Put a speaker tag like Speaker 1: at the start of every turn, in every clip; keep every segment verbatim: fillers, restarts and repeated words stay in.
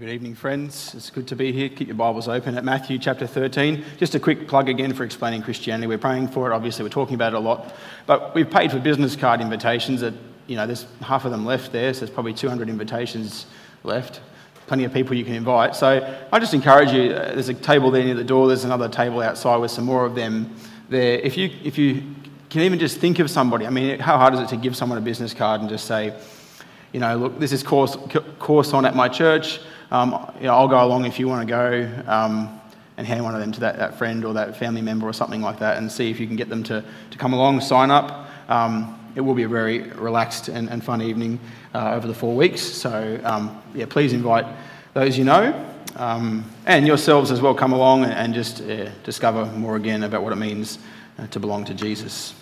Speaker 1: Good evening, friends. It's good to be here. Keep your Bibles open at Matthew chapter thirteen. Just a quick plug again for Explaining Christianity. We're praying for it, obviously. We're talking about it a lot. But we've paid for business card invitations. That, you know, there's half of them left there, so there's probably two hundred invitations left. Plenty of people you can invite. So I just encourage you, uh, there's a table there near the door. There's another table outside with some more of them there. If you, if you can even just think of somebody, I mean, how hard is it to give someone a business card and just say, you know, look, this is course, course on at my church. Um, you know, I'll go along if you want to go, um, and hand one of them to that, that friend or that family member or something like that, and see if you can get them to, to come along, sign up. Um, it will be a very relaxed and, and fun evening uh, over the four weeks. So, um, yeah, please invite those you know, um, and yourselves as well. Come along and, and just uh, discover more again about what it means uh, to belong to Jesus.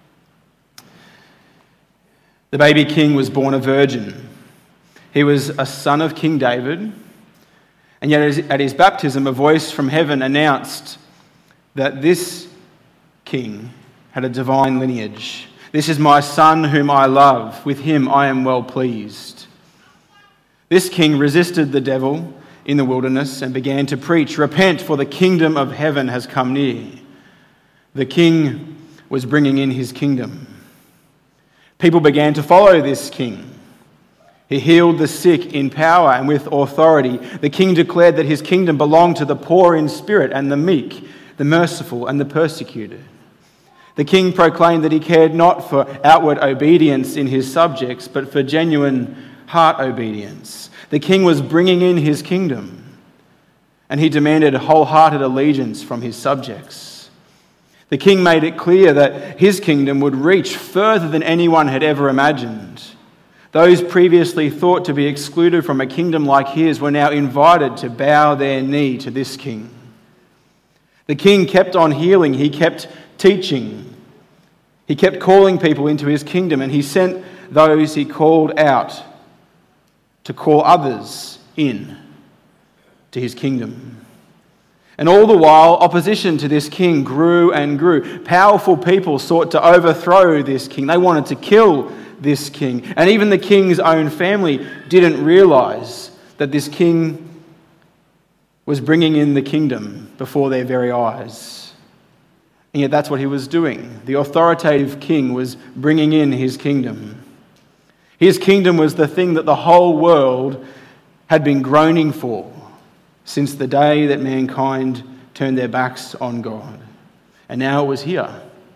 Speaker 1: The baby king was born a virgin. He was a son of King David, and yet at his baptism, a voice from heaven announced that this king had a divine lineage. This is my son whom I love. With him I am well pleased. This king resisted the devil in the wilderness and began to preach, "Repent, for the kingdom of heaven has come near." The king was bringing in his kingdom. People began to follow this king. He healed the sick in power and with authority. The king declared that his kingdom belonged to the poor in spirit and the meek, the merciful and the persecuted. The king proclaimed that he cared not for outward obedience in his subjects, but for genuine heart obedience. The king was bringing in his kingdom, and he demanded wholehearted allegiance from his subjects. The king made it clear that his kingdom would reach further than anyone had ever imagined. Those previously thought to be excluded from a kingdom like his were now invited to bow their knee to this king. The king kept on healing. He kept teaching. He kept calling people into his kingdom, and he sent those he called out to call others in to his kingdom. And all the while, opposition to this king grew and grew. Powerful people sought to overthrow this king. They wanted to kill this king. And even the king's own family didn't realize that this king was bringing in the kingdom before their very eyes. And yet that's what he was doing. The authoritative king was bringing in his kingdom. His kingdom was the thing that the whole world had been groaning for since the day that mankind turned their backs on God. And now it was here.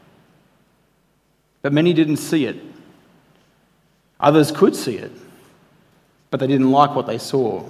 Speaker 1: But many didn't see it. Others could see it, but they didn't like what they saw.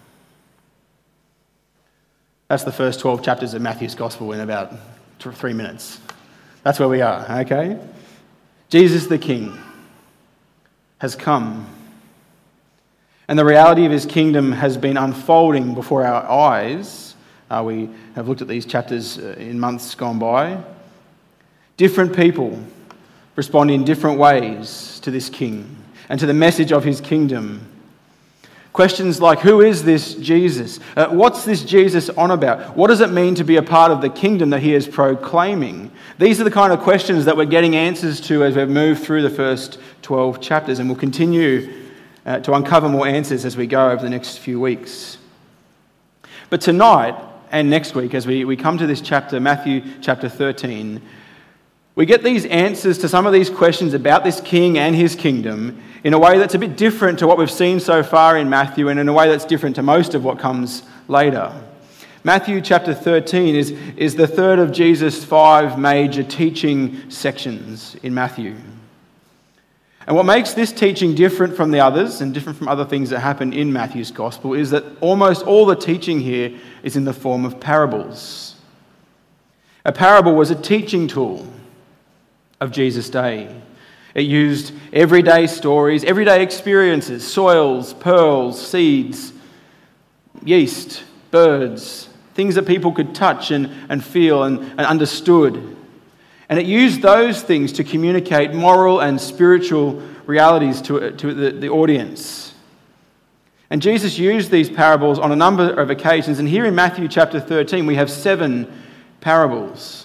Speaker 1: That's the first twelve chapters of Matthew's Gospel in about three minutes. That's where we are, okay? Jesus the King has come, and the reality of his kingdom has been unfolding before our eyes. Uh, we have looked at these chapters in months gone by. Different people respond in different ways to this king and to the message of his kingdom. Questions like, who is this Jesus? Uh, what's this Jesus on about? What does it mean to be a part of the kingdom that he is proclaiming? These are the kind of questions that we're getting answers to as we've moved through the first twelve chapters, and we'll continue uh, to uncover more answers as we go over the next few weeks. But tonight and next week, as we, we come to this chapter, Matthew chapter thirteen, we get these answers to some of these questions about this king and his kingdom in a way that's a bit different to what we've seen so far in Matthew, and in a way that's different to most of what comes later. Matthew chapter thirteen is, is the third of Jesus' five major teaching sections in Matthew. And what makes this teaching different from the others, and different from other things that happen in Matthew's Gospel, is that almost all the teaching here is in the form of parables. A parable was a teaching tool of Jesus' day. It used everyday stories, everyday experiences, soils, pearls, seeds, yeast, birds, things that people could touch and, and feel and, and understood. And it used those things to communicate moral and spiritual realities to, to the, the audience. And Jesus used these parables on a number of occasions, and here in Matthew chapter thirteen we have seven parables.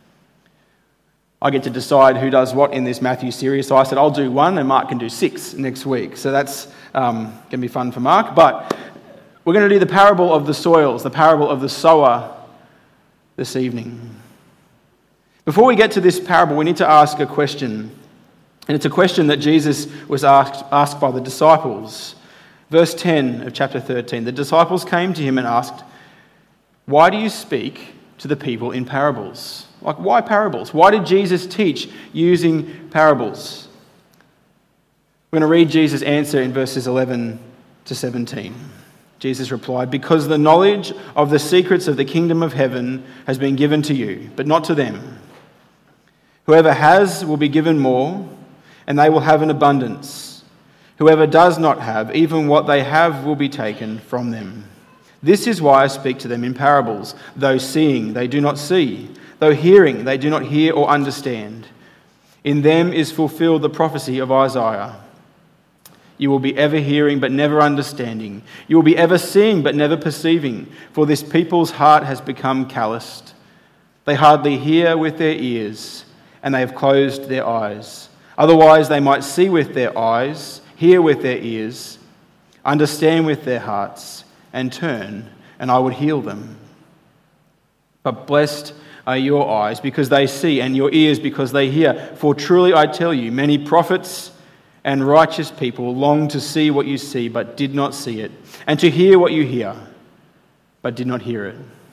Speaker 1: I get to decide who does what in this Matthew series. So I said, I'll do one and Mark can do six next week. So that's um, going to be fun for Mark. But We're going to do the parable of the soils, the parable of the sower this evening. Before we get to this parable, we need to ask a question. And it's a question that Jesus was asked, asked by the disciples. Verse ten of chapter thirteen, the disciples came to him and asked, "Why do you speak to the people in parables?" Like, why parables? Why did Jesus teach using parables? We're going to read Jesus' answer in verses eleven to seventeen. Jesus replied, "Because the knowledge of the secrets of the kingdom of heaven has been given to you, but not to them. Whoever has will be given more, and they will have an abundance. Whoever does not have, even what they have will be taken from them. This is why I speak to them in parables. Though seeing, they do not see. Though hearing, they do not hear or understand. In them is fulfilled the prophecy of Isaiah. You will be ever hearing but never understanding. You will be ever seeing but never perceiving. For this people's heart has become calloused. They hardly hear with their ears, and they have closed their eyes. Otherwise they might see with their eyes, hear with their ears, understand with their hearts, and turn, and I would heal them. But blessed are your eyes because they see, and your ears because they hear. For truly I tell you, many prophets and righteous people long to see what you see, but did not see it, and to hear what you hear, but did not hear it."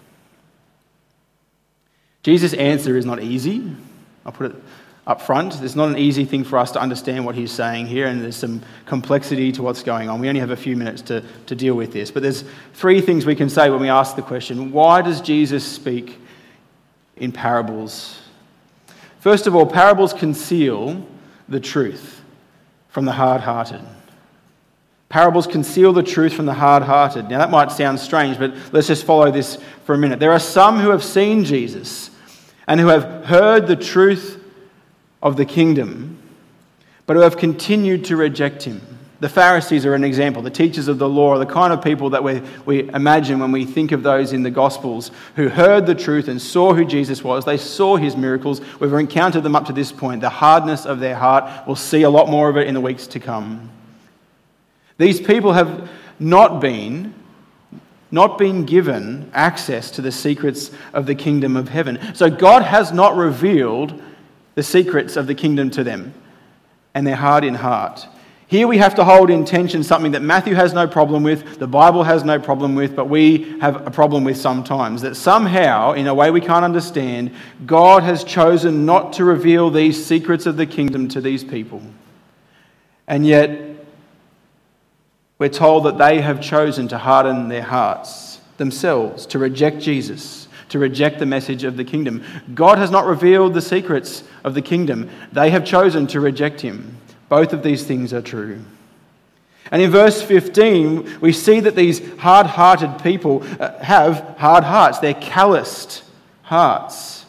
Speaker 1: Jesus' answer is not easy. I'll put it up front. It's not an easy thing for us to understand what he's saying here, and there's some complexity to what's going on. We only have a few minutes to, to deal with this. But there's three things we can say when we ask the question, why does Jesus speak in parables? First of all, parables conceal the truth from the hard-hearted. Parables conceal the truth from the hard-hearted. Now that might sound strange, but let's just follow this for a minute. There are some who have seen Jesus and who have heard the truth of the kingdom, but who have continued to reject him. The Pharisees are an example. The teachers of the law are the kind of people that we, we imagine when we think of those in the Gospels who heard the truth and saw who Jesus was. They saw his miracles. We've encountered them up to this point. The hardness of their heart, we'll see a lot more of it in the weeks to come. These people have not been, not been given access to the secrets of the kingdom of heaven. So God has not revealed the secrets of the kingdom to them, and they're hard in heart. Here we have to hold in tension something that Matthew has no problem with, the Bible has no problem with, but we have a problem with sometimes. That somehow, in a way we can't understand, God has chosen not to reveal these secrets of the kingdom to these people. And yet, we're told that they have chosen to harden their hearts themselves, to reject Jesus, to reject the message of the kingdom. God has not revealed the secrets of the kingdom. They have chosen to reject him. Both of these things are true. And in verse fifteen, we see that these hard-hearted people have hard hearts. They're calloused hearts.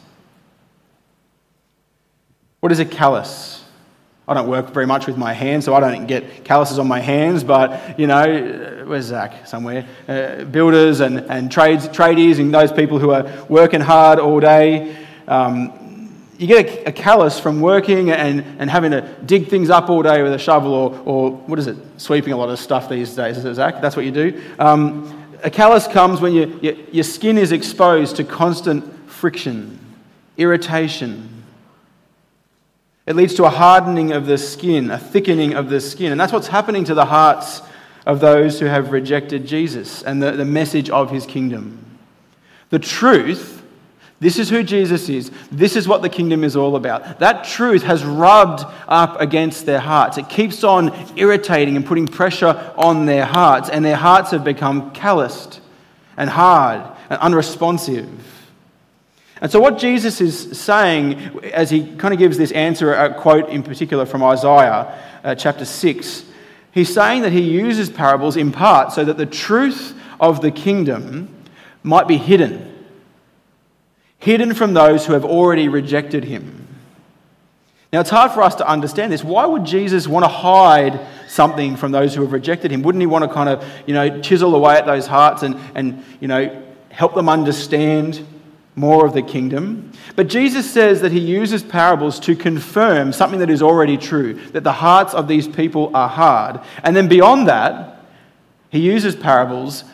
Speaker 1: What is a callus? I don't work very much with my hands, so I don't get calluses on my hands, but, you know, where's Zach? Somewhere. Uh, builders and, and trades, tradies and those people who are working hard all day. Um, you get a, a callus from working and, and having to dig things up all day with a shovel or, or, what is it, sweeping a lot of stuff these days, is it, Zach? That's what you do. Um, a callus comes when you, you, your skin is exposed to constant friction, irritation. It leads to a hardening of the skin, a thickening of the skin. And that's what's happening to the hearts of those who have rejected Jesus and the, the message of his kingdom. The truth, this is who Jesus is. This is what the kingdom is all about. That truth has rubbed up against their hearts. It keeps on irritating and putting pressure on their hearts. And their hearts have become calloused and hard and unresponsive. And so what Jesus is saying as he kind of gives this answer, a quote in particular from Isaiah uh, chapter six, he's saying that he uses parables in part so that the truth of the kingdom might be hidden. Hidden from those who have already rejected him. Now it's hard for us to understand this. Why would Jesus want to hide something from those who have rejected him? Wouldn't he want to kind of, you know, chisel away at those hearts and, and you know, help them understand more of the kingdom? But Jesus says that he uses parables to confirm something that is already true, that the hearts of these people are hard. And then beyond that, he uses parables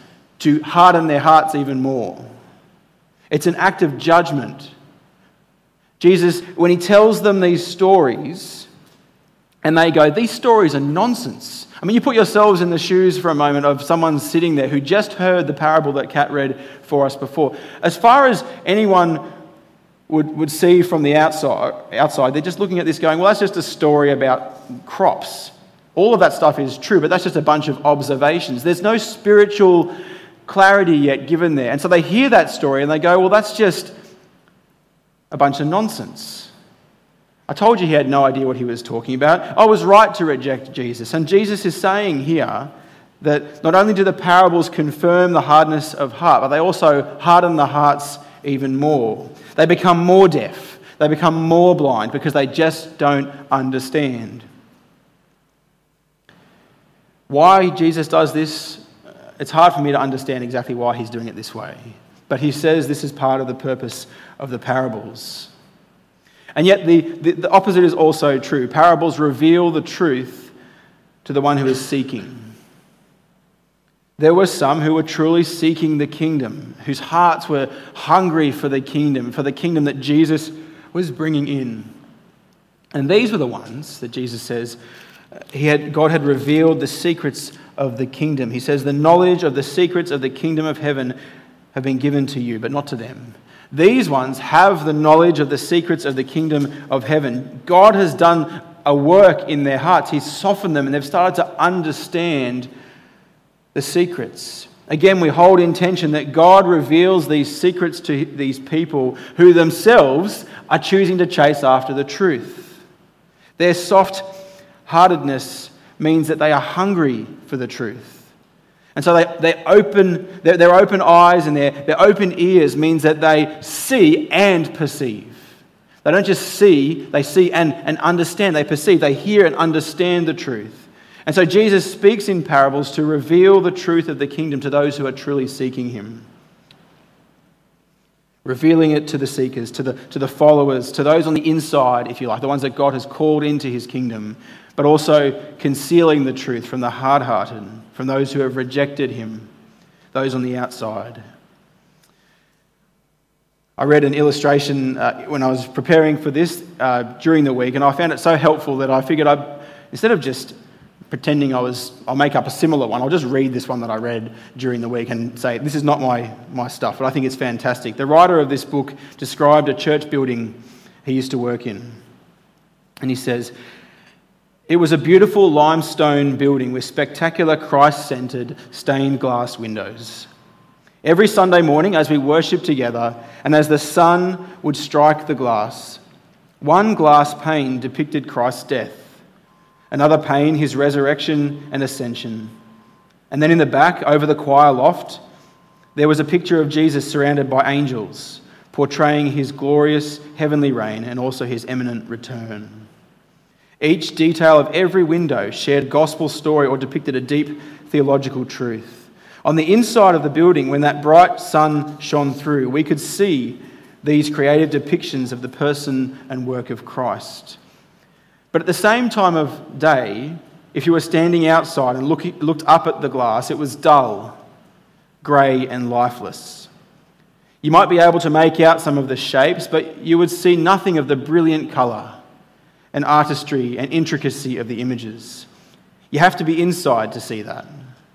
Speaker 1: to harden their hearts even more. It's an act of judgment. Jesus, when he tells them these stories, and they go, these stories are nonsense. I mean, you put yourselves in the shoes for a moment of someone sitting there who just heard the parable that Kat read for us before. As far as anyone would, would see from the outside, outside, they're just looking at this going, well, that's just a story about crops. All of that stuff is true, but that's just a bunch of observations. There's no spiritual clarity yet given there. And so they hear that story and they go, well, that's just a bunch of nonsense. I told you he had no idea what he was talking about. I was right to reject Jesus. And Jesus is saying here that not only do the parables confirm the hardness of heart, but they also harden the hearts even more. They become more deaf. They become more blind because they just don't understand. Why Jesus does this, it's hard for me to understand exactly why he's doing it this way. But he says this is part of the purpose of the parables. And yet the, the, the opposite is also true. Parables reveal the truth to the one who is seeking. There were some who were truly seeking the kingdom, whose hearts were hungry for the kingdom, for the kingdom that Jesus was bringing in. And these were the ones that Jesus says, he had, God had revealed the secrets of the kingdom. He says, the knowledge of the secrets of the kingdom of heaven have been given to you, but not to them. These ones have the knowledge of the secrets of the kingdom of heaven. God has done a work in their hearts. He's softened them and they've started to understand the secrets. Again, we hold in tension that God reveals these secrets to these people who themselves are choosing to chase after the truth. Their soft-heartedness means that they are hungry for the truth. And so they, they open, their, their open eyes and their, their open ears means that they see and perceive. They don't just see, they see and, and understand. They perceive, they hear and understand the truth. And so Jesus speaks in parables to reveal the truth of the kingdom to those who are truly seeking him. Revealing it to the seekers, to the, to the followers, to those on the inside, if you like, the ones that God has called into his kingdom, but also concealing the truth from the hard-hearted, from those who have rejected him, those on the outside. I read an illustration uh, when I was preparing for this uh, during the week, and I found it so helpful that I figured I'd, instead of just pretending I was, I'll make up a similar one, I'll just read this one that I read during the week and say, this is not my, my stuff, but I think it's fantastic. The writer of this book described a church building he used to work in. And he says, it was a beautiful limestone building with spectacular Christ-centered stained glass windows. Every Sunday morning as we worshipped together and as the sun would strike the glass, one glass pane depicted Christ's death, another pane his resurrection and ascension. And then in the back, over the choir loft, there was a picture of Jesus surrounded by angels, portraying his glorious heavenly reign and also his imminent return. Each detail of every window shared gospel story or depicted a deep theological truth. On the inside of the building, when that bright sun shone through, we could see these creative depictions of the person and work of Christ. But at the same time of day, if you were standing outside and look, looked up at the glass, it was dull, grey and lifeless. You might be able to make out some of the shapes, but you would see nothing of the brilliant colour and artistry and intricacy of the images. You have to be inside to see that.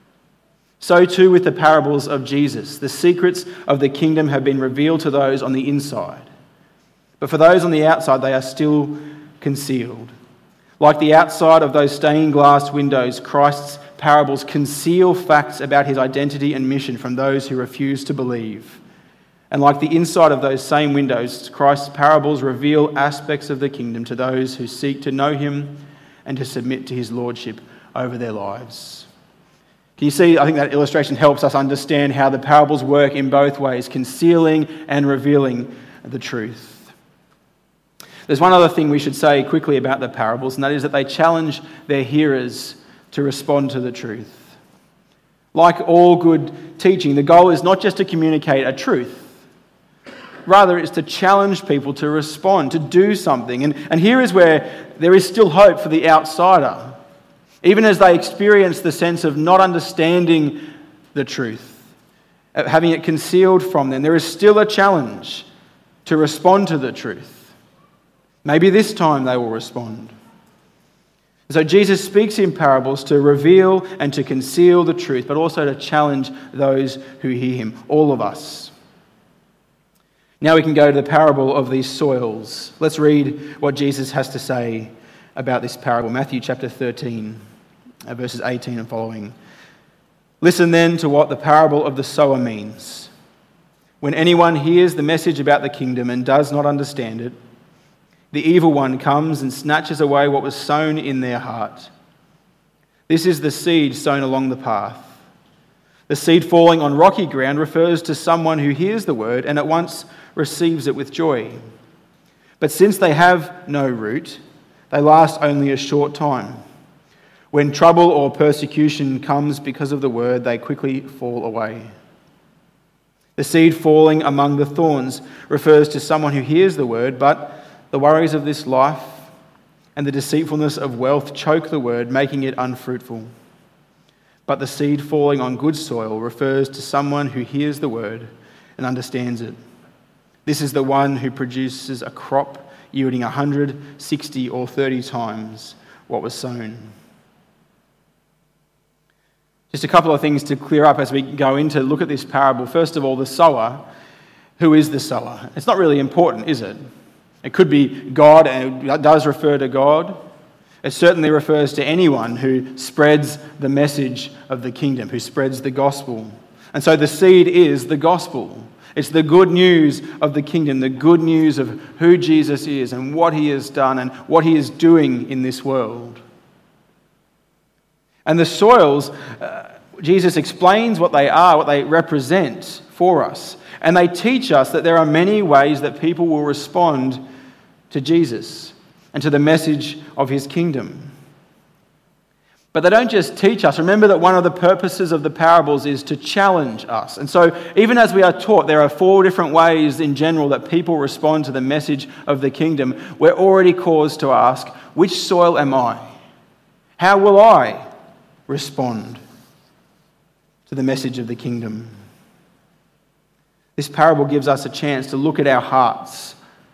Speaker 1: So too with the parables of Jesus. The secrets of the kingdom have been revealed to those on the inside. But for those on the outside, they are still concealed. Like the outside of those stained glass windows, Christ's parables conceal facts about his identity and mission from those who refuse to believe. And like the inside of those same windows, Christ's parables reveal aspects of the kingdom to those who seek to know him and to submit to his lordship over their lives. Can you see, I think that illustration helps us understand how the parables work in both ways, concealing and revealing the truth. There's one other thing we should say quickly about the parables, and that is that they challenge their hearers to respond to the truth. Like all good teaching, the goal is not just to communicate a truth. Rather, it's to challenge people to respond, to do something. And, and here is where there is still hope for the outsider. Even as they experience the sense of not understanding the truth, having it concealed from them, there is still a challenge to respond to the truth. Maybe this time they will respond. So Jesus speaks in parables to reveal and to conceal the truth, but also to challenge those who hear him, all of us. Now we can go to the parable of these soils. Let's read what Jesus has to say about this parable. Matthew chapter thirteen, verses eighteen and following. Listen then to what the parable of the sower means. When anyone hears the message about the kingdom and does not understand it, the evil one comes and snatches away what was sown in their heart. This is the seed sown along the path. The seed falling on rocky ground refers to someone who hears the word and at once receives it with joy. But since they have no root, they last only a short time. When trouble or persecution comes because of the word, they quickly fall away. The seed falling among the thorns refers to someone who hears the word, but the worries of this life and the deceitfulness of wealth choke the word, making it unfruitful. But the seed falling on good soil refers to someone who hears the word and understands it. This is the one who produces a crop yielding one hundred, sixty, or thirty times what was sown. Just a couple of things to clear up as we go into look at this parable. First of all, the sower. Who is the sower? It's not really important, is it? It could be God, and it does refer to God. It certainly refers to anyone who spreads the message of the kingdom, who spreads the gospel. And so the seed is the gospel. It's the good news of the kingdom, the good news of who Jesus is and what he has done and what he is doing in this world. And the soils, uh, Jesus explains what they are, what they represent for us. And they teach us that there are many ways that people will respond to Jesus and to the message of his kingdom. But they don't just teach us. Remember that one of the purposes of the parables is to challenge us. And so even as we are taught there are four different ways in general that people respond to the message of the kingdom, we're already caused to ask, which soil am I? How will I respond to the message of the kingdom? This parable gives us a chance to look at our hearts,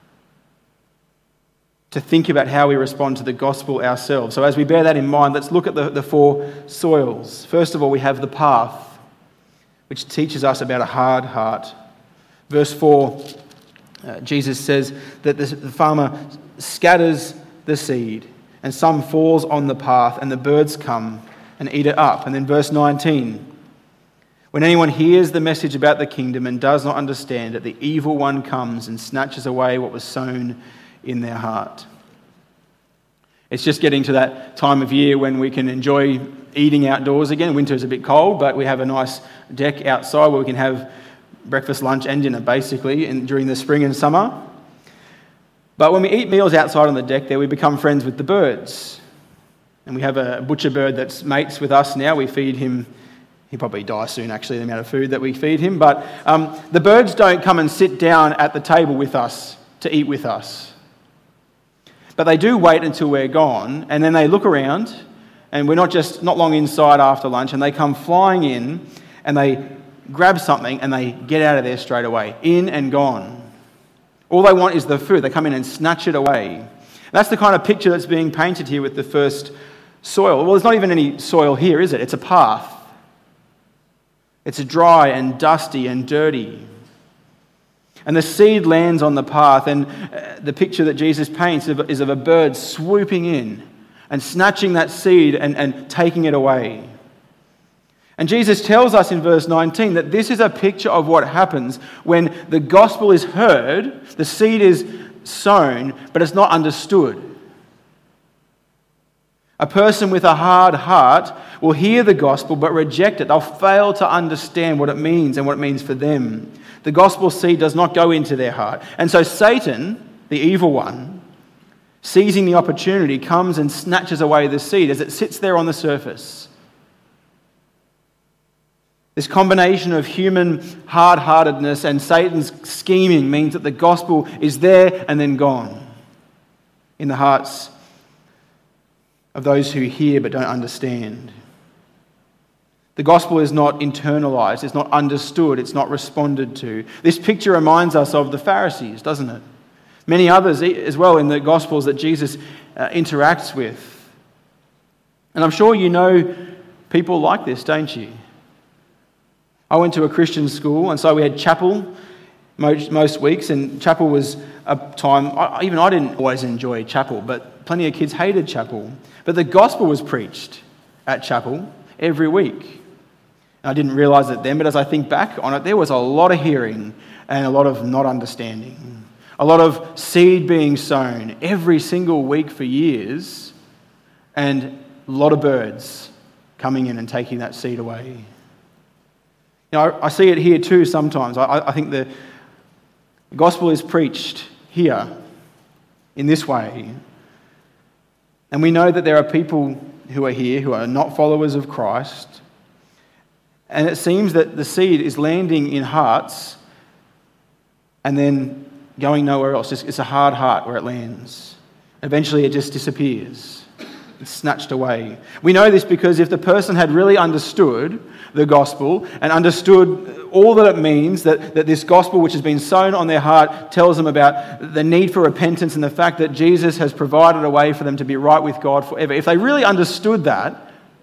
Speaker 1: to think about how we respond to the gospel ourselves. So as we bear that in mind, let's look at the, the four soils. First of all, we have the path, which teaches us about a hard heart. Verse four, uh, Jesus says that the, the farmer scatters the seed, and some falls on the path, and the birds come and eat it up. And then verse nineteen, when anyone hears the message about the kingdom and does not understand it, the evil one comes and snatches away what was sown in their heart. It's just getting to that time of year when we can enjoy eating outdoors again. Winter is a bit cold, but we have a nice deck outside where we can have breakfast, lunch and dinner basically in, during the spring and summer. But when we eat meals outside on the deck there, we become friends with the birds. And we have a butcher bird that's mates with us now. We feed him. He'll probably die soon, actually, the amount of food that we feed him. But um, the birds don't come and sit down at the table with us to eat with us. But they do wait until we're gone, and then they look around, and we're not just not long inside after lunch, and they come flying in, and they grab something, and they get out of there straight away, in and gone. All they want is the food. They come in and snatch it away. That's the kind of picture that's being painted here with the first soil. Well, there's not even any soil here, is it? It's a path. It's dry and dusty and dirty. And the seed lands on the path, and the picture that Jesus paints is of a bird swooping in and snatching that seed and, and taking it away. And Jesus tells us in verse nineteen that this is a picture of what happens when the gospel is heard, the seed is sown, but it's not understood. A person with a hard heart will hear the gospel but reject it. They'll fail to understand what it means and what it means for them. The gospel seed does not go into their heart. And so Satan, the evil one, seizing the opportunity, comes and snatches away the seed as it sits there on the surface. This combination of human hard-heartedness and Satan's scheming means that the gospel is there and then gone in the hearts of those who hear but don't understand. The gospel is not internalized, it's not understood, it's not responded to. This picture reminds us of the Pharisees, doesn't it? Many others as well in the gospels that Jesus uh, interacts with. And I'm sure you know people like this, don't you? I went to a Christian school, and so we had chapel most, most weeks, and chapel was a time, I, even I didn't always enjoy chapel, but plenty of kids hated chapel. But the gospel was preached at chapel every week. I didn't realise it then, but as I think back on it, there was a lot of hearing and a lot of not understanding. A lot of seed being sown every single week for years, and a lot of birds coming in and taking that seed away. You know, I, I see it here too sometimes. I, I think the gospel is preached here in this way. And we know that there are people who are here who are not followers of Christ. And it seems that the seed is landing in hearts and then going nowhere else. It's a hard heart where it lands. Eventually it just disappears. It's snatched away. We know this because if the person had really understood the gospel and understood all that it means, that, that this gospel which has been sown on their heart tells them about the need for repentance and the fact that Jesus has provided a way for them to be right with God forever. If they really understood that,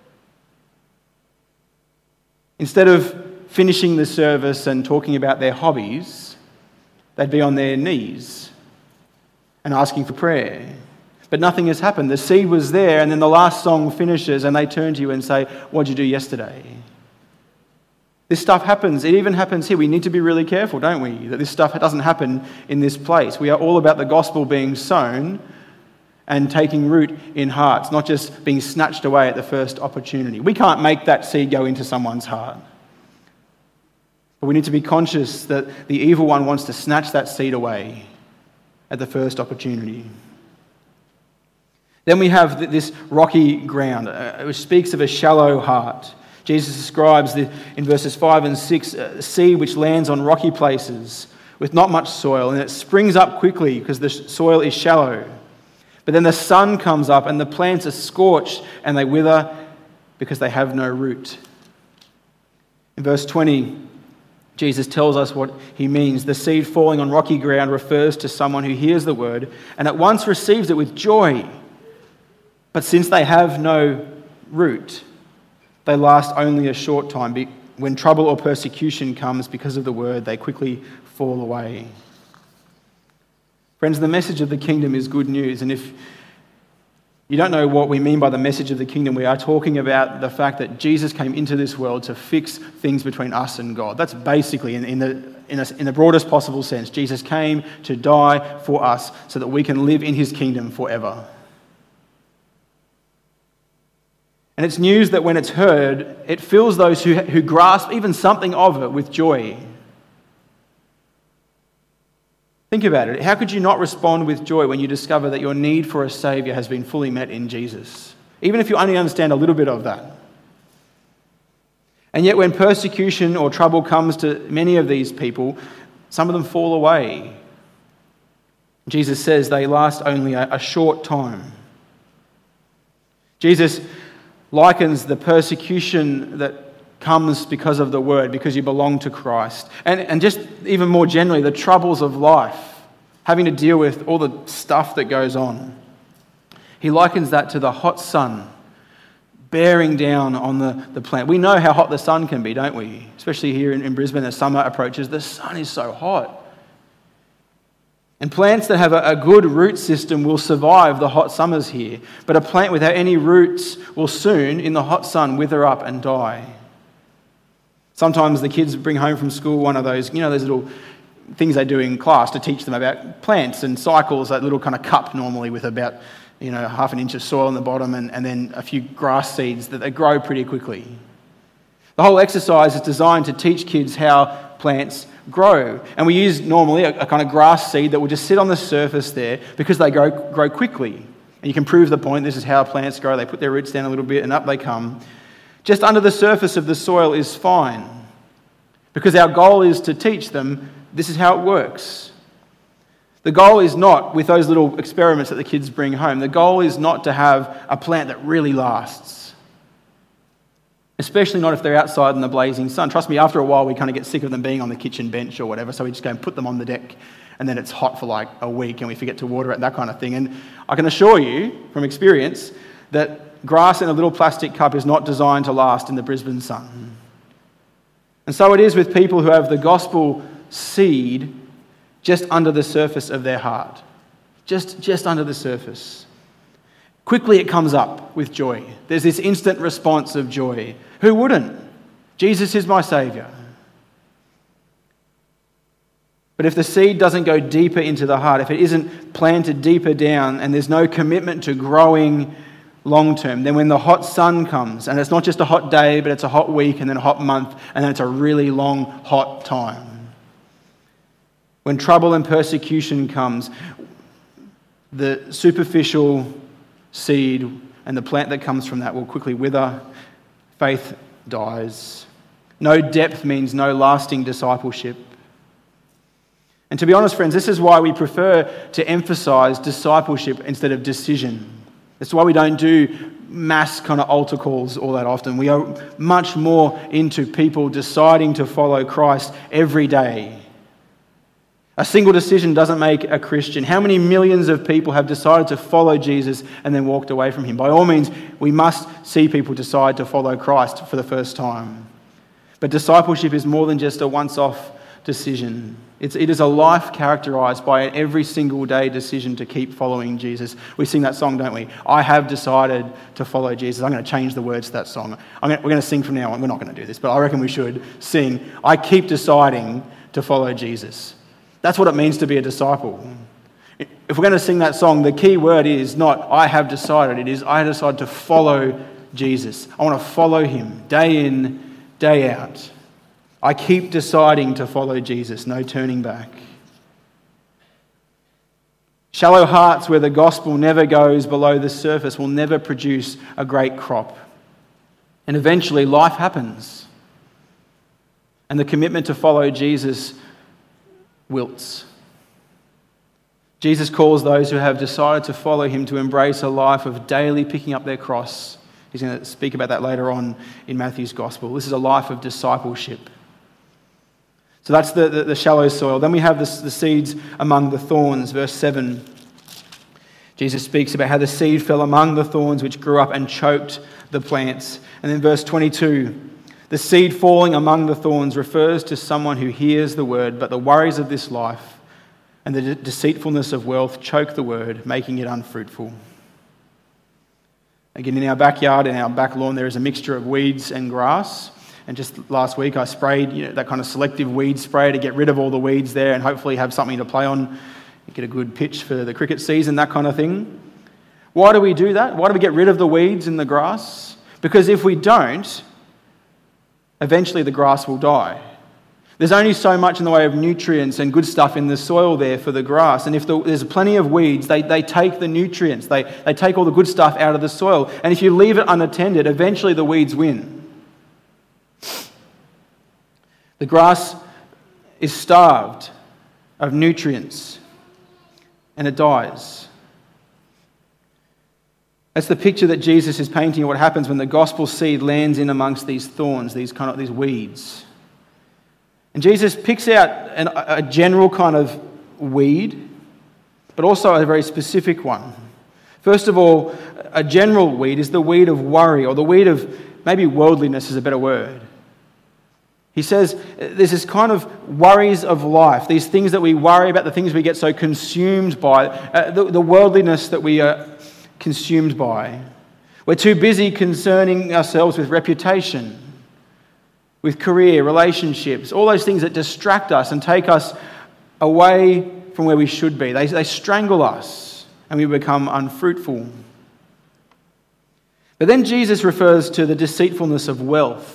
Speaker 1: instead of finishing the service and talking about their hobbies, they'd be on their knees and asking for prayer. But nothing has happened. The seed was there, and then the last song finishes and they turn to you and say, "What'd you do yesterday?" This stuff happens. It even happens here. We need to be really careful, don't we? That this stuff doesn't happen in this place. We are all about the gospel being sown and taking root in hearts, not just being snatched away at the first opportunity. We can't make that seed go into someone's heart. But we need to be conscious that the evil one wants to snatch that seed away at the first opportunity. Then we have this rocky ground, which speaks of a shallow heart. Jesus describes the, in verses five and six, a seed which lands on rocky places with not much soil, and it springs up quickly because the soil is shallow. But then the sun comes up and the plants are scorched and they wither because they have no root. In verse twenty, Jesus tells us what he means. The seed falling on rocky ground refers to someone who hears the word and at once receives it with joy. But since they have no root, they last only a short time. When trouble or persecution comes because of the word, they quickly fall away. Friends, the message of the kingdom is good news. And if you don't know what we mean by the message of the kingdom, we are talking about the fact that Jesus came into this world to fix things between us and God. That's basically, in, in, the, in, a, in the broadest possible sense, Jesus came to die for us so that we can live in his kingdom forever. And it's news that when it's heard, it fills those who, who grasp even something of it with joy. Think about it. How could you not respond with joy when you discover that your need for a Saviour has been fully met in Jesus? Even if you only understand a little bit of that. And yet when persecution or trouble comes to many of these people, some of them fall away. Jesus says they last only a, a short time. Jesus likens the persecution that comes because of the word, because you belong to Christ. And, and just even more generally, the troubles of life, having to deal with all the stuff that goes on. He likens that to the hot sun bearing down on the, the plant. We know how hot the sun can be, don't we? Especially here in, in Brisbane as summer approaches, the sun is so hot. And plants that have a, a good root system will survive the hot summers here. But a plant without any roots will soon, in the hot sun, wither up and die. Sometimes the kids bring home from school one of those, you know, those little things they do in class to teach them about plants and cycles, that little kind of cup normally with about, you know, half an inch of soil in the bottom and, and then a few grass seeds that they grow pretty quickly. The whole exercise is designed to teach kids how plants grow. And we use normally a, a kind of grass seed that will just sit on the surface there because they grow, grow quickly. And you can prove the point. This is how plants grow. They put their roots down a little bit and up they come. Just under the surface of the soil is fine. Because our goal is to teach them this is how it works. The goal is not, with those little experiments that the kids bring home, the goal is not to have a plant that really lasts. especially not if they're outside in the blazing sun. Trust me, after a while we kind of get sick of them being on the kitchen bench or whatever, so we just go and put them on the deck, and then it's hot for like a week and we forget to water it and that kind of thing. And I can assure you from experience that grass in a little plastic cup is not designed to last in the Brisbane sun. And so it is with people who have the gospel seed just under the surface of their heart. Just, just under the surface. Quickly it comes up with joy. There's this instant response of joy. Who wouldn't? Jesus is my Saviour. But if the seed doesn't go deeper into the heart, if it isn't planted deeper down and there's no commitment to growing long term, then when the hot sun comes, and it's not just a hot day, but it's a hot week and then a hot month, and then it's a really long, hot time. When trouble and persecution comes, the superficial seed and the plant that comes from that will quickly wither. Faith dies. No depth means no lasting discipleship. And to be honest, friends, this is why we prefer to emphasize discipleship instead of decision. That's why we don't do mass kind of altar calls all that often. We are much more into people deciding to follow Christ every day. A single decision doesn't make a Christian. How many millions of people have decided to follow Jesus and then walked away from him? By all means, we must see people decide to follow Christ for the first time. But discipleship is more than just a once-off decision. It's, it is a life characterized by an every single day decision to keep following Jesus. We sing that song, don't we? I have decided to follow Jesus. I'm going to change the words to that song. I'm going to, we're going to sing from now on. We're not going to do this, but I reckon we should sing, I keep deciding to follow Jesus. That's what it means to be a disciple. If we're going to sing that song, the key word is not I have decided. It is I decide to follow Jesus. I want to follow him day in, day out. I keep deciding to follow Jesus, no turning back. Shallow hearts where the gospel never goes below the surface will never produce a great crop. And eventually life happens. And the commitment to follow Jesus wilts. Jesus calls those who have decided to follow him to embrace a life of daily picking up their cross. He's going to speak about that later on in Matthew's gospel. This is a life of discipleship. So that's the, the, the shallow soil. Then we have this, the seeds among the thorns. Verse seven, Jesus speaks about how the seed fell among the thorns which grew up and choked the plants. And then verse twenty-two, the seed falling among the thorns refers to someone who hears the word, but the worries of this life and the de- deceitfulness of wealth choke the word, making it unfruitful. Again, in our backyard, in our back lawn, there is a mixture of weeds and grass. And just last week, I sprayed you know, that kind of selective weed spray to get rid of all the weeds there and hopefully have something to play on, get a good pitch for the cricket season, that kind of thing. Why do we do that? Why do we get rid of the weeds in the grass? Because if we don't, eventually the grass will die. There's only so much in the way of nutrients and good stuff in the soil there for the grass. And if the, there's plenty of weeds, they, they take the nutrients. They, they take all the good stuff out of the soil. And if you leave it unattended, eventually the weeds win. The grass is starved of nutrients and it dies. That's the picture that Jesus is painting of what happens when the gospel seed lands in amongst these thorns, these kind of these weeds. And Jesus picks out an, a general kind of weed, but also a very specific one. First of all, a general weed is the weed of worry, or the weed of maybe worldliness is a better word. He says there's this kind of worries of life, these things that we worry about, the things we get so consumed by, uh, the, the worldliness that we are consumed by. We're too busy concerning ourselves with reputation, with career, relationships, all those things that distract us and take us away from where we should be. They, they strangle us and we become unfruitful. But then Jesus refers to the deceitfulness of wealth.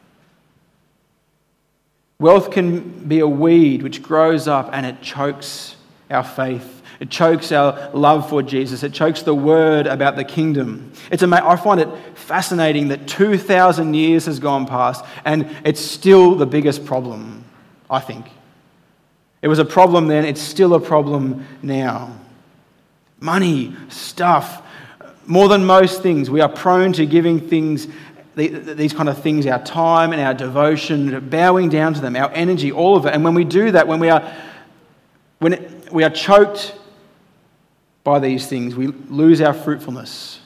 Speaker 1: Wealth can be a weed which grows up and it chokes our faith. It chokes our love for Jesus. It chokes the word about the kingdom. It's ama- I find it fascinating that two thousand years has gone past and it's still the biggest problem, I think. It was a problem then, it's still a problem now. Money, stuff, more than most things, we are prone to giving things these kind of things, our time and our devotion, bowing down to them, our energy, all of it. And when we do that, when we are when it, we are choked by these things, we lose our fruitfulness.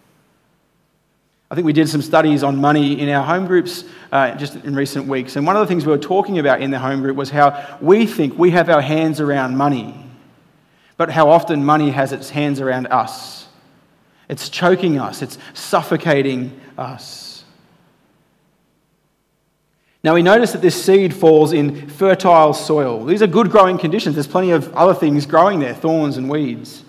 Speaker 1: I think we did some studies on money in our home groups uh, just in recent weeks. And one of the things we were talking about in the home group was how we think we have our hands around money, but how often money has its hands around us. It's choking us. It's suffocating us. Now we notice that this seed falls in fertile soil. These are good growing conditions. There's plenty of other things growing there, thorns and weeds.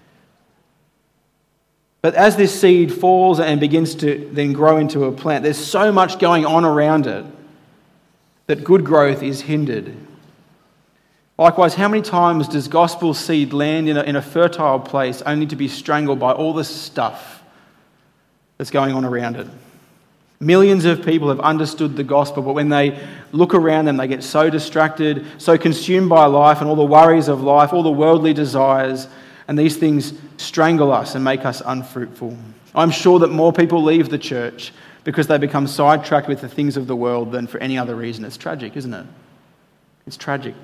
Speaker 1: But as this seed falls and begins to then grow into a plant, there's so much going on around it that good growth is hindered. Likewise, how many times does gospel seed land in a, in a fertile place only to be strangled by all the stuff that's going on around it? Millions of people have understood the gospel, but when they look around them, they get so distracted, so consumed by life and all the worries of life, all the worldly desires, and these things strangle us and make us unfruitful. I'm sure that more people leave the church because they become sidetracked with the things of the world than for any other reason. It's tragic, isn't it? It's tragic.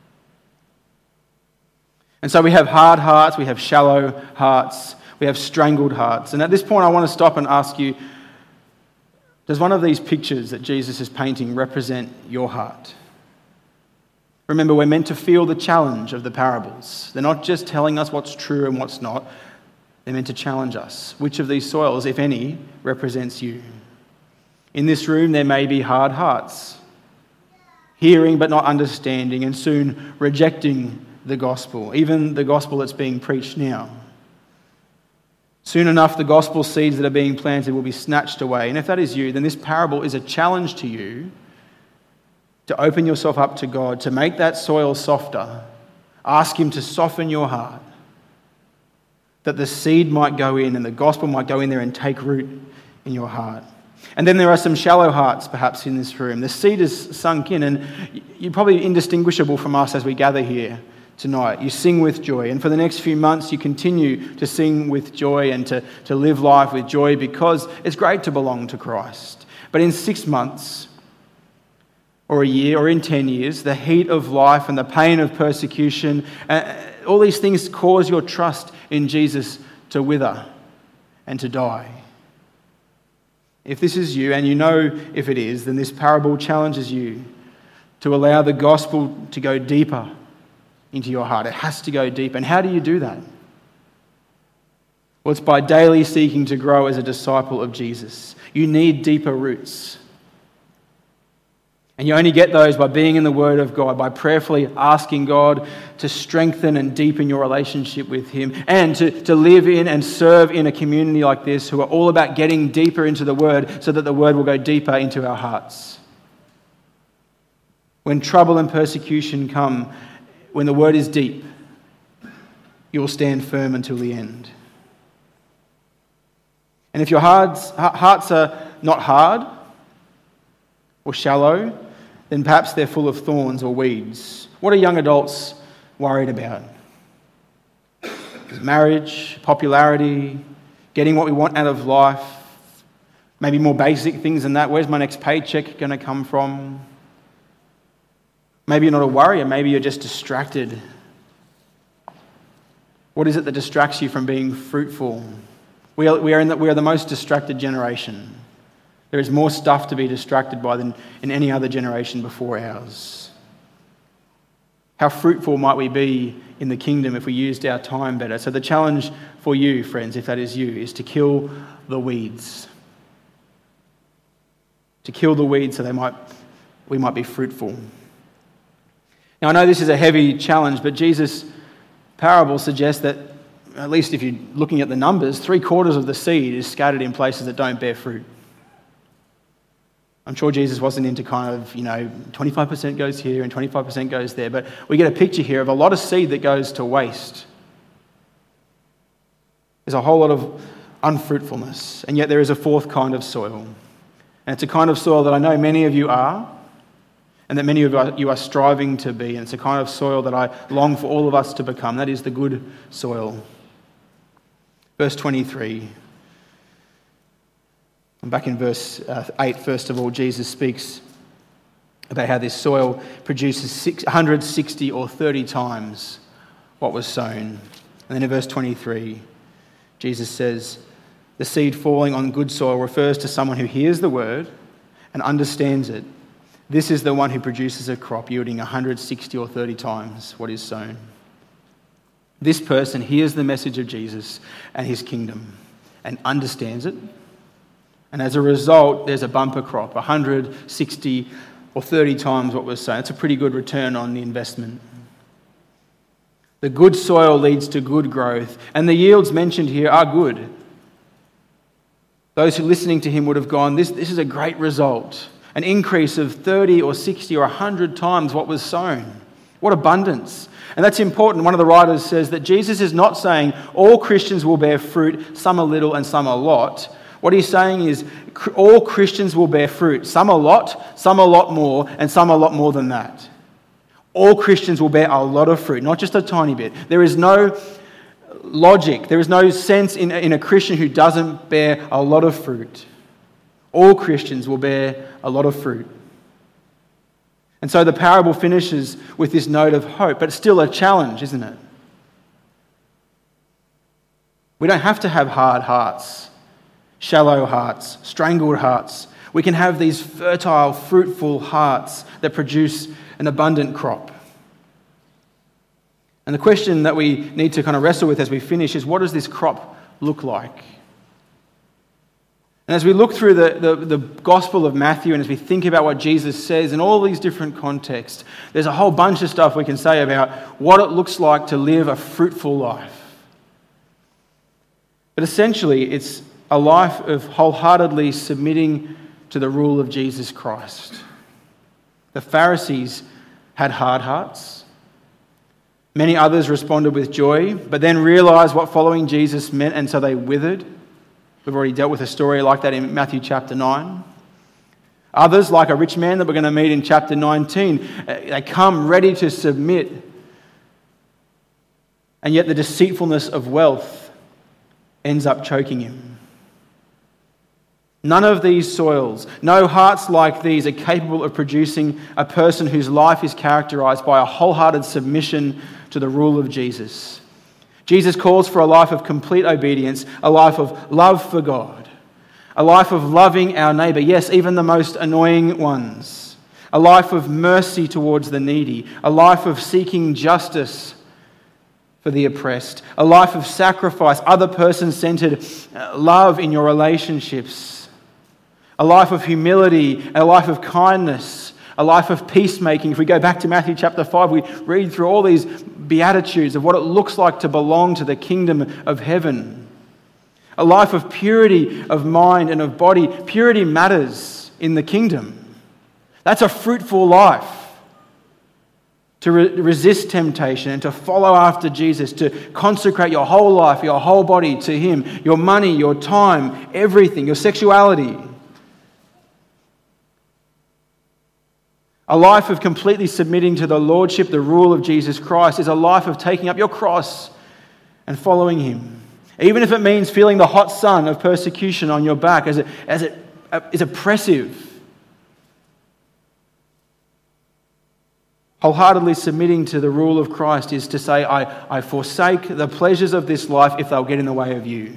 Speaker 1: And so we have hard hearts, we have shallow hearts, we have strangled hearts. And at this point, I want to stop and ask you, does one of these pictures that Jesus is painting represent your heart? Remember, we're meant to feel the challenge of the parables. They're not just telling us what's true and what's not. They're meant to challenge us. Which of these soils, if any, represents you? In this room, there may be hard hearts, hearing but not understanding, and soon rejecting the gospel, even the gospel that's being preached now. Soon enough, the gospel seeds that are being planted will be snatched away. And if that is you, then this parable is a challenge to you to open yourself up to God, to make that soil softer. Ask Him to soften your heart, that the seed might go in and the gospel might go in there and take root in your heart. And then there are some shallow hearts perhaps in this room. The seed is sunk in, and you're probably indistinguishable from us as we gather here tonight. You sing with joy, and for the next few months you continue to sing with joy and to, to live life with joy because it's great to belong to Christ. But in six months or a year or in ten years, the heat of life and the pain of persecution, uh, all these things cause your trust in Jesus to wither and to die. If this is you, and you know if it is, then this parable challenges you to allow the gospel to go deeper into your heart. It has to go deep. And how do you do that? Well, it's by daily seeking to grow as a disciple of Jesus. You need deeper roots. And you only get those by being in the Word of God, by prayerfully asking God to strengthen and deepen your relationship with Him, and to, to live in and serve in a community like this who are all about getting deeper into the Word so that the Word will go deeper into our hearts. When trouble and persecution come, when the Word is deep, you will stand firm until the end. And if your hearts, hearts are not hard or shallow, then perhaps they're full of thorns or weeds. What are young adults worried about? Marriage, popularity, getting what we want out of life, maybe more basic things than that. Where's my next paycheck going to come from? Maybe you're not a worrier, maybe you're just distracted. What is it that distracts you from being fruitful? We are, we are, in the, we are the most distracted generation. There is more stuff to be distracted by than in any other generation before ours. How fruitful might we be in the kingdom if we used our time better? So the challenge for you, friends, if that is you, is to kill the weeds. To kill the weeds so they might, we might be fruitful. Now, I know this is a heavy challenge, but Jesus' parable suggests that, at least if you're looking at the numbers, three quarters of the seed is scattered in places that don't bear fruit. I'm sure Jesus wasn't into kind of, you know, twenty-five percent goes here and twenty-five percent goes there, but we get a picture here of a lot of seed that goes to waste. There's a whole lot of unfruitfulness, and yet there is a fourth kind of soil. And it's a kind of soil that I know many of you are, and that many of you are striving to be, and it's a kind of soil that I long for all of us to become. That is the good soil. Verse twenty-three. And back in verse uh, eight, first of all, Jesus speaks about how this soil produces six, one hundred sixty or thirty times what was sown. And then in verse twenty-three, Jesus says, the seed falling on good soil refers to someone who hears the word and understands it. This is the one who produces a crop yielding one hundred sixty or thirty times what is sown. This person hears the message of Jesus and his kingdom and understands it. And as a result, there's a bumper crop, one hundred sixty or thirty times what was sown. It's a pretty good return on the investment. The good soil leads to good growth, and the yields mentioned here are good. Those who listening to him would have gone, this, this is a great result, an increase of thirty or sixty or one hundred times what was sown. What abundance. And that's important. One of the writers says that Jesus is not saying all Christians will bear fruit, some a little and some a lot. What he's saying is all Christians will bear fruit, some a lot, some a lot more, and some a lot more than that. All Christians will bear a lot of fruit, not just a tiny bit. There is no logic, there is no sense in, in a Christian who doesn't bear a lot of fruit. All Christians will bear a lot of fruit. And so the parable finishes with this note of hope, but it's still a challenge, isn't it? We don't have to have hard hearts, shallow hearts, strangled hearts. We can have these fertile, fruitful hearts that produce an abundant crop. And the question that we need to kind of wrestle with as we finish is, what does this crop look like? And as we look through the, the, the Gospel of Matthew and as we think about what Jesus says in all these different contexts, there's a whole bunch of stuff we can say about what it looks like to live a fruitful life. But essentially, it's a life of wholeheartedly submitting to the rule of Jesus Christ. The Pharisees had hard hearts. Many others responded with joy, but then realized what following Jesus meant, and so they withered. We've already dealt with a story like that in Matthew chapter nine. Others, like a rich man that we're going to meet in chapter nineteen, they come ready to submit. And yet the deceitfulness of wealth ends up choking him. None of these soils, no hearts like these are capable of producing a person whose life is characterized by a wholehearted submission to the rule of Jesus. Jesus calls for a life of complete obedience, a life of love for God, a life of loving our neighbour, yes, even the most annoying ones, a life of mercy towards the needy, a life of seeking justice for the oppressed, a life of sacrifice, other person-centered love in your relationships, a life of humility, a life of kindness, a life of peacemaking. If we go back to Matthew chapter five, we read through all these beatitudes of what it looks like to belong to the kingdom of heaven. A life of purity of mind and of body. Purity matters in the kingdom. That's a fruitful life. To re- resist temptation and to follow after Jesus, to consecrate your whole life, your whole body to Him, your money, your time, everything, your sexuality. A life of completely submitting to the lordship, the rule of Jesus Christ, is a life of taking up your cross and following Him. Even if it means feeling the hot sun of persecution on your back as it, as it is oppressive. Wholeheartedly submitting to the rule of Christ is to say, I, I forsake the pleasures of this life if they'll get in the way of you.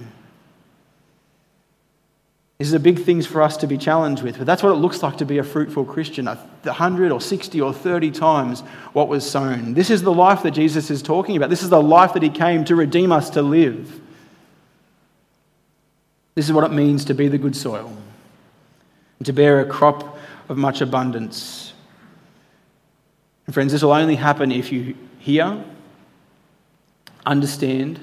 Speaker 1: These are big things for us to be challenged with, but that's what it looks like to be a fruitful Christian, a hundred or sixty or thirty times what was sown. This is the life that Jesus is talking about. This is the life that He came to redeem us to live. This is what it means to be the good soil, and to bear a crop of much abundance. And friends, this will only happen if you hear, understand,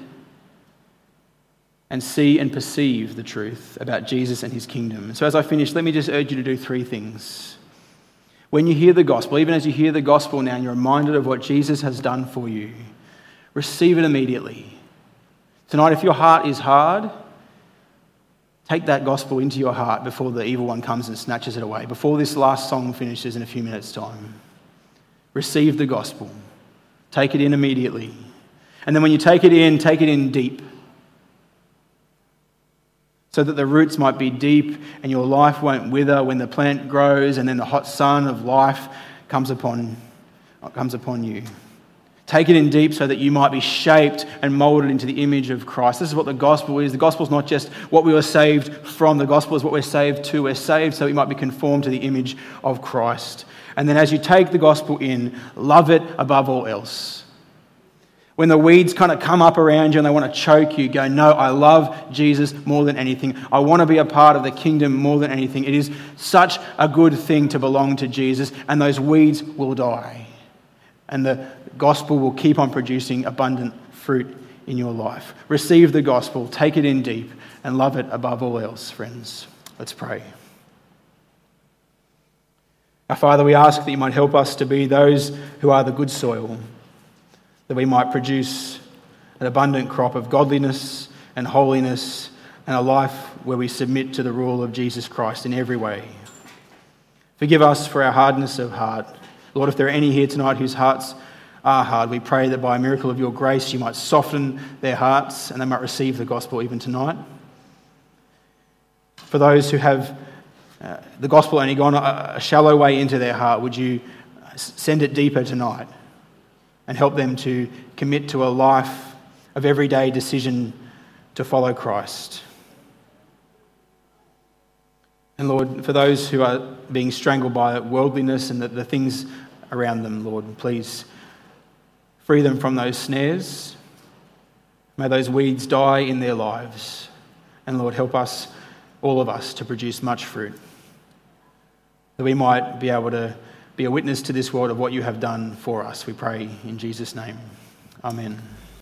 Speaker 1: and see and perceive the truth about Jesus and His kingdom. So as I finish, let me just urge you to do three things. When you hear the gospel, even as you hear the gospel now and you're reminded of what Jesus has done for you, receive it immediately. Tonight, if your heart is hard, take that gospel into your heart before the evil one comes and snatches it away, before this last song finishes in a few minutes' time. Receive the gospel. Take it in immediately. And then when you take it in, take it in deep. so that the roots might be deep and your life won't wither when the plant grows and then the hot sun of life comes upon, comes upon you. Take it in deep so that you might be shaped and molded into the image of Christ. This is what the gospel is. The gospel is not just what we were saved from. The gospel is what we're saved to. We're saved so we might be conformed to the image of Christ. And then as you take the gospel in, love it above all else. When the weeds kind of come up around you and they want to choke you, go, no, I love Jesus more than anything. I want to be a part of the kingdom more than anything. It is such a good thing to belong to Jesus, and those weeds will die. And the gospel will keep on producing abundant fruit in your life. Receive the gospel, take it in deep, and love it above all else, friends. Let's pray. Our Father, we ask that you might help us to be those who are the good soil, that we might produce an abundant crop of godliness and holiness and a life where we submit to the rule of Jesus Christ in every way. Forgive us for our hardness of heart. Lord, if there are any here tonight whose hearts are hard, we pray that by a miracle of your grace you might soften their hearts and they might receive the gospel even tonight. For those who have uh, the gospel only gone a, a shallow way into their heart, would you send it deeper tonight and help them to commit to a life of everyday decision to follow Christ. And Lord, for those who are being strangled by worldliness and the, the things around them, Lord, please free them from those snares. May those weeds die in their lives. And Lord, help us, all of us, to produce much fruit, that we might be able to be a witness to this world of what you have done for us. We pray in Jesus' name. Amen.